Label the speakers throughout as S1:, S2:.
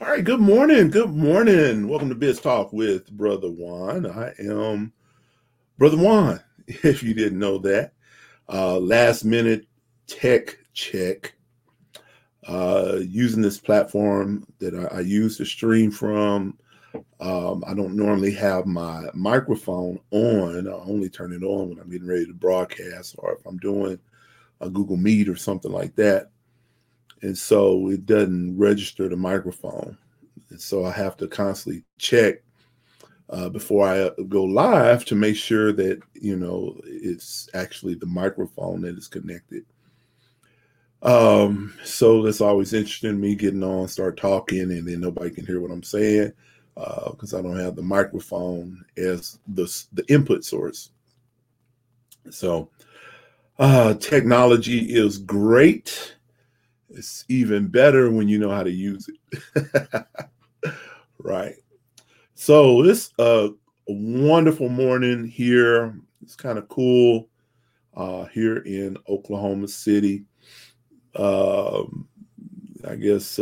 S1: All right, good morning. Good morning. Welcome to Biz Talk with Brother Juan. I am Brother Juan, if you didn't know that. Last minute tech check. Using this platform that I use to stream from. I don't normally have my microphone on. I only turn it on when I'm getting ready to broadcast or if I'm doing a Google Meet or something like that. And so it doesn't register the microphone. And so I have to constantly check before I go live to make sure that, it's actually the microphone that is connected. So that's always interesting, me getting on, start talking, and then nobody can hear what I'm saying because I don't have the microphone as the input source. So technology is great. It's even better when you know how to use it. Right. So this a wonderful morning here. It's kind of cool here in Oklahoma City. I guess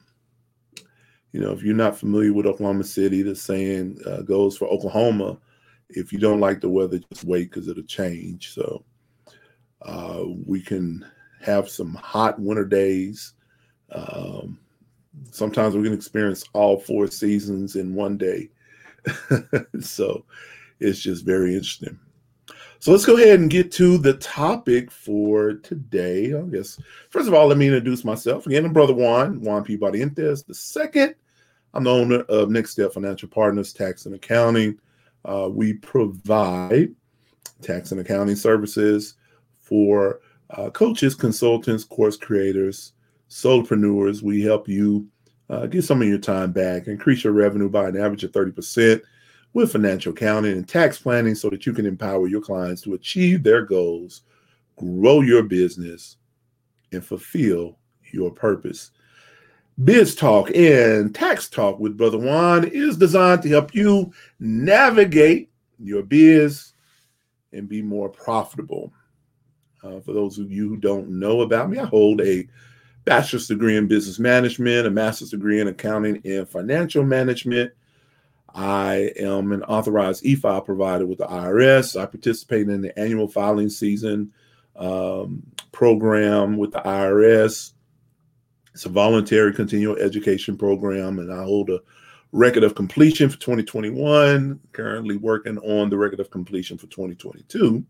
S1: if you're not familiar with Oklahoma City, the saying goes for Oklahoma: if you don't like the weather, just wait because it'll change. So we can have some hot winter days. Sometimes we can experience all four seasons in one day. So it's just very interesting. So let's go ahead and get to the topic for today. I guess, first of all, let me introduce myself. Again, I'm Brother Juan P. Barrientos II. I'm the owner of Next Step Financial Partners, Tax and Accounting. We provide tax and accounting services for coaches, consultants, course creators, solopreneurs. We help you get some of your time back, increase your revenue by an average of 30% with financial accounting and tax planning so that you can empower your clients to achieve their goals, grow your business, and fulfill your purpose. Biz Talk and Tax Talk with Brother Juan is designed to help you navigate your biz and be more profitable. For those of you who don't know about me, I hold a bachelor's degree in business management, a master's degree in accounting and financial management. I am an authorized e-file provider with the IRS. I participate in the annual filing season program with the IRS. It's a voluntary continual education program, and I hold a record of completion for 2021, currently working on the record of completion for 2022.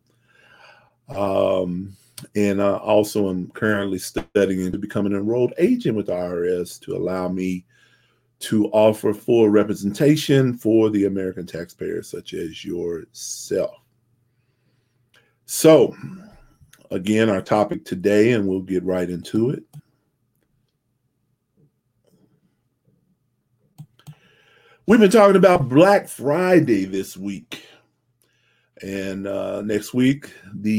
S1: And I also am currently studying to become an enrolled agent with the IRS to allow me to offer full representation for the American taxpayer, such as yourself. So, again, our topic today, and we'll get right into it. We've been talking about Black Friday this week. And next week,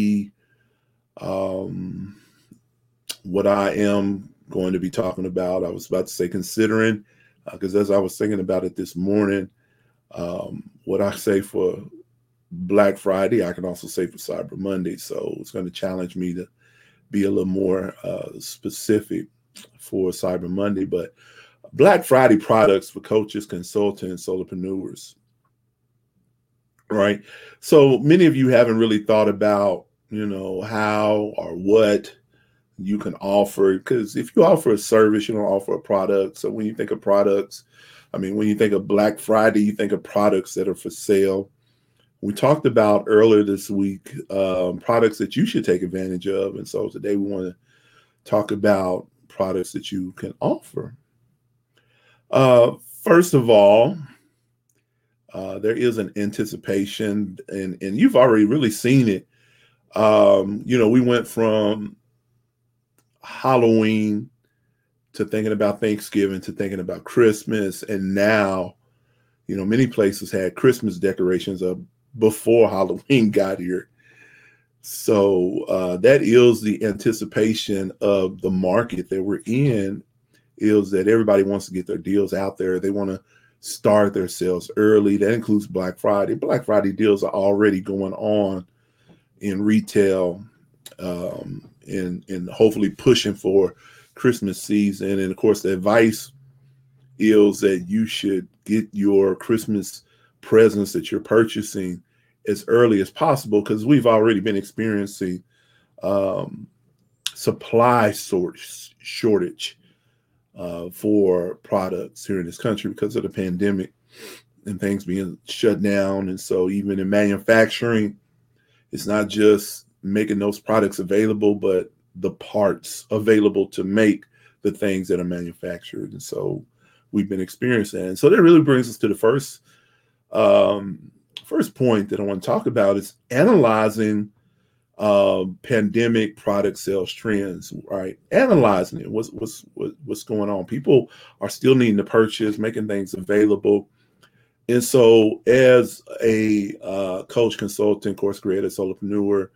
S1: what I am going to be talking about, I was about to say considering, because as I was thinking about it this morning, what I say for Black Friday, I can also say for Cyber Monday. So it's going to challenge me to be a little more specific for Cyber Monday. But Black Friday products for coaches, consultants, solopreneurs, right? So many of you haven't really thought about, how or what you can offer, because if you offer a service, you don't offer a product. So when you think of products, when you think of Black Friday, you think of products that are for sale. We talked about earlier this week products that you should take advantage of. And so today we want to talk about products that you can offer. First of all, there is an anticipation, and you've already really seen it. We went from Halloween to thinking about Thanksgiving to thinking about Christmas. And now, many places had Christmas decorations up before Halloween got here. So that is the anticipation of the market that we're in, is that everybody wants to get their deals out there. They want to start their sales early. That includes Black Friday. Black Friday deals are already going on in retail, and hopefully pushing for Christmas season. And of course, the advice is that you should get your Christmas presents that you're purchasing as early as possible, because we've already been experiencing um, supply shortage for products here in this country because of the pandemic and things being shut down. And so even in manufacturing, it's not just making those products available, but the parts available to make the things that are manufactured. And so we've been experiencing that. And so that really brings us to the first point that I want to talk about is analyzing pandemic product sales trends, right? Analyzing it, what's going on. People are still needing to purchase, making things available. And so as a coach, consultant, course creator, solopreneur,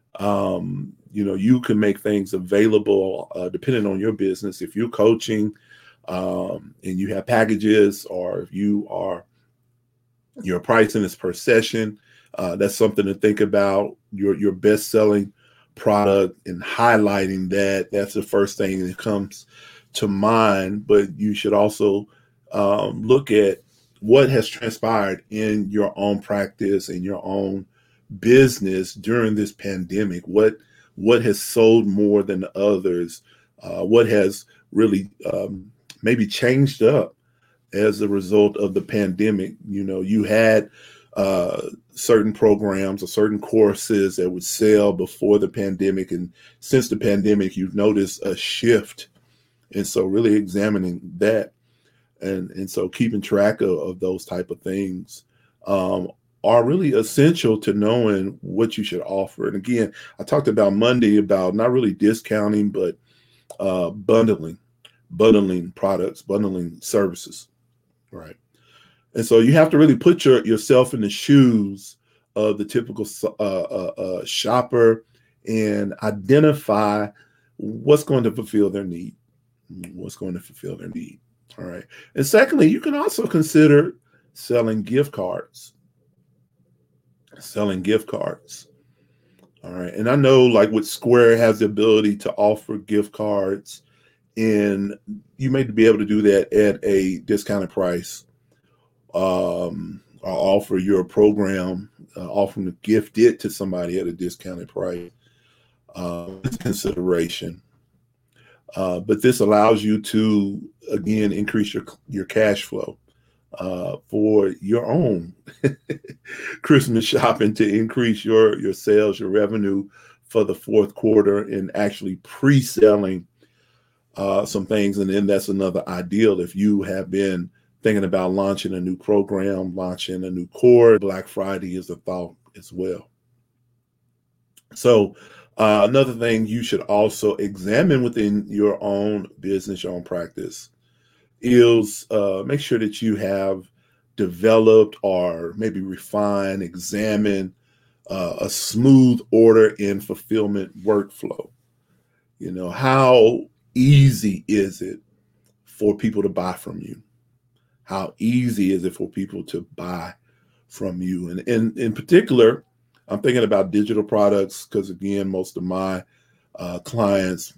S1: you can make things available depending on your business. If you're coaching and you have packages, or if your pricing is per session, that's something to think about. Your best selling product and highlighting that's the first thing that comes to mind. But you should also look at what has transpired in your own practice and your own business during this pandemic. What has sold more than others? What has really maybe changed up as a result of the pandemic? You had certain programs or certain courses that would sell before the pandemic, and since the pandemic, you've noticed a shift. And so really examining that, and so keeping track of those type of things are really essential to knowing what you should offer. And again, I talked about Monday about not really discounting, but bundling products, bundling services, right? And so you have to really put yourself in the shoes of the typical shopper and identify what's going to fulfill their need. All right. And secondly, you can also consider selling gift cards. All right. And I know, like, with Square has the ability to offer gift cards, and you may be able to do that at a discounted price, or offer your program, offering to gift it to somebody at a discounted price. Consideration. But this allows you to, again, increase your cash flow for your own Christmas shopping, to increase your sales, your revenue for the fourth quarter, and actually pre-selling some things. And then that's another ideal. If you have been thinking about launching a new program, launching a new course, Black Friday is a thought as well. So another thing you should also examine within your own business, your own practice, is make sure that you have developed or maybe refined, examine a smooth order and fulfillment workflow. How easy is it for people to buy from you? How easy is it for people to buy from you? And in particular, I'm thinking about digital products, because again, most of my clients,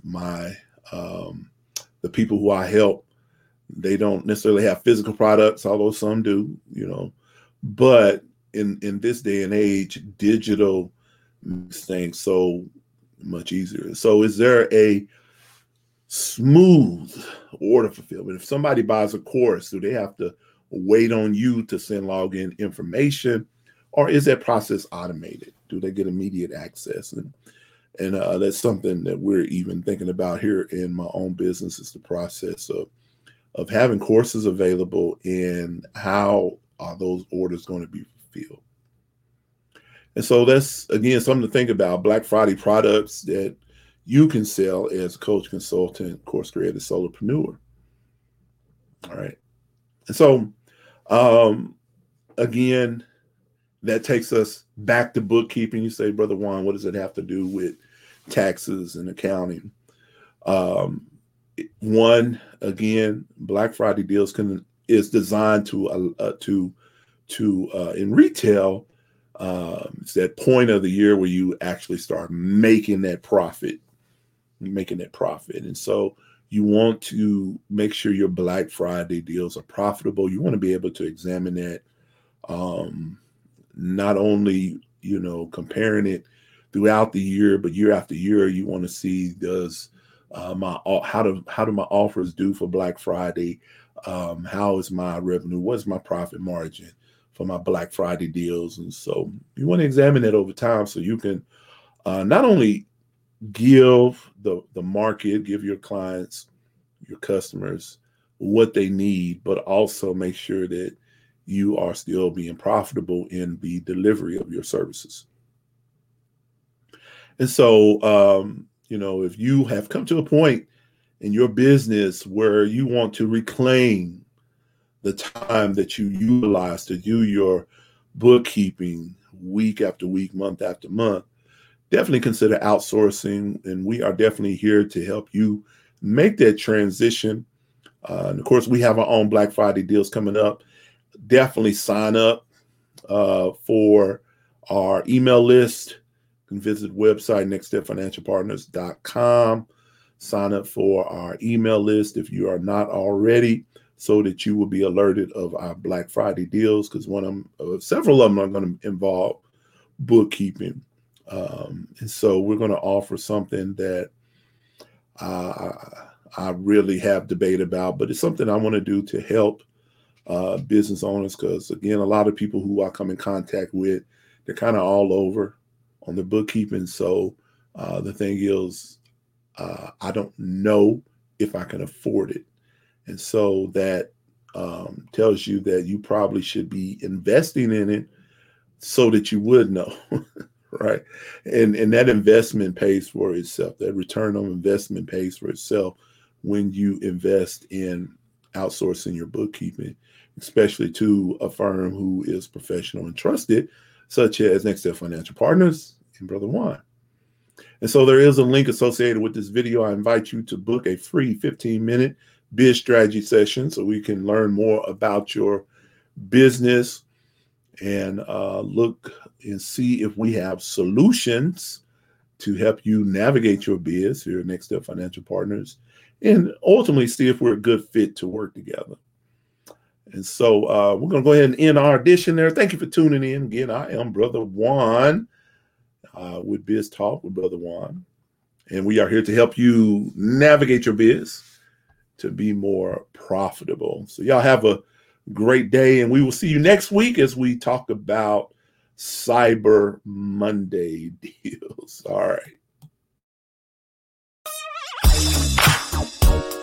S1: the people who I help, they don't necessarily have physical products, although some do, but in this day and age, digital makes things so much easier. So is there a smooth order fulfillment? If somebody buys a course, do they have to wait on you to send login information, or is that process automated? Do they get immediate access? And that's something that we're even thinking about here in my own business, is the process of having courses available, and how are those orders going to be fulfilled. And so that's, again, something to think about. Black Friday products that you can sell as a coach, consultant, course creator, solopreneur. All right. And so, again, that takes us back to bookkeeping. You say, Brother Juan, what does it have to do with taxes and accounting? One, again, Black Friday deals is designed to in retail. It's that point of the year where you actually start making that profit. And so You want to make sure your Black Friday deals are profitable. You want to be able to examine that, not only, comparing it throughout the year, but year after year. You want to see, does how do my offers do for Black Friday? How is my revenue? What is my profit margin for my Black Friday deals? And so you want to examine it over time so you can not only give the market, give your clients, your customers what they need, but also make sure that you are still being profitable in the delivery of your services. And so, if you have come to a point in your business where you want to reclaim the time that you utilize to do your bookkeeping week after week, month after month, definitely consider outsourcing. And we are definitely here to help you make that transition. And of course, we have our own Black Friday deals coming up. Definitely sign up for our email list. You can visit the website, nextstepfinancialpartners.com. Sign up for our email list if you are not already, so that you will be alerted of our Black Friday deals, because several of them are going to involve bookkeeping. And so we're going to offer something that I really have debate about, but it's something I want to do to help business owners, because, again, a lot of people who I come in contact with, they're kind of all over on the bookkeeping. So the thing is, I don't know if I can afford it. And so that tells you that you probably should be investing in it so that you would know, right? And that investment pays for itself. That return on investment pays for itself when you invest in outsourcing your bookkeeping, especially to a firm who is professional and trusted, such as Next Step Financial Partners and Brother Juan. And so there is a link associated with this video. I invite you to book a free 15-minute biz strategy session so we can learn more about your business and look and see if we have solutions to help you navigate your biz here at Next Step Financial Partners, and ultimately see if we're a good fit to work together. And so we're going to go ahead and end our edition there. Thank you for tuning in. Again, I am Brother Juan with Biz Talk with Brother Juan. And we are here to help you navigate your biz to be more profitable. So y'all have a great day, and we will see you next week as we talk about Cyber Monday deals. All right.